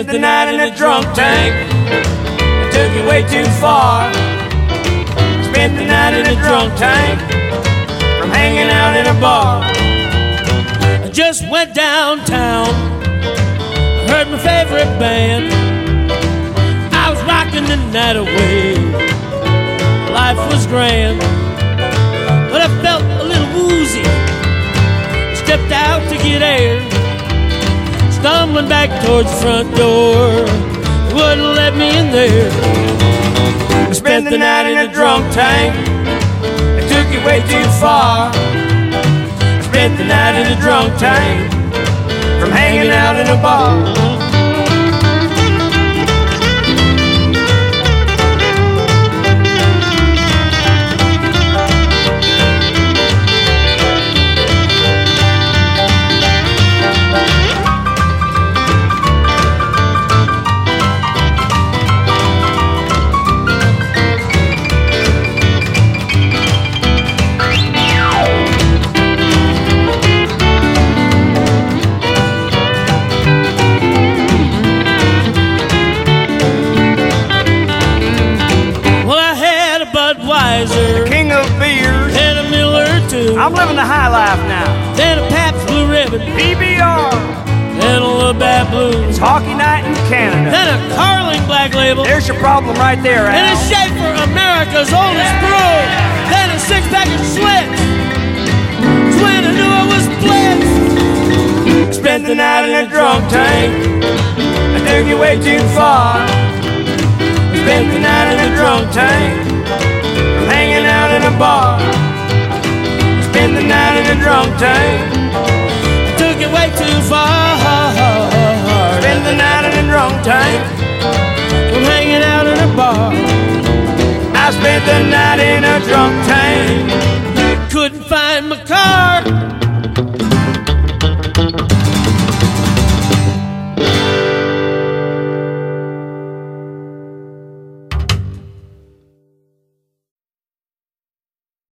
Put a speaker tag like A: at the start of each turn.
A: spent the night in a drunk tank. I took it way too far. Spent the night in a drunk tank from hanging out in a bar. I just went downtown. I heard my favorite band. I was rocking the night away. Life was grand, but I felt a little woozy. Stepped out to get air, stumbling back towards the front door. They wouldn't let me in there. I spent the night in a drunk tank. I took it way too far. Spent the night in a drunk tank from hanging out in a bar. King of beers,
B: and a Miller too.
A: I'm living the high life now.
B: Then a Pabst Blue Ribbon,
A: PBR,
B: and a Labatt Blue.
A: It's hockey night in Canada.
B: Then a Carling Black Label.
A: There's your problem right there, Al.
B: And a Schaefer, America's oldest brew. Then a six-pack of Schlitz. It's when I knew I was blitzed.
A: Spent the night in a drunk tank. I took it way too far. Spent the night in a drunk tank. Hanging out in a bar. Spend the night in a drunk tank.
B: I took it way too far.
A: Spend the night in a drunk tank.
B: I'm hanging out in a bar.
A: I spent the night in a drunk tank.
B: Couldn't find my car.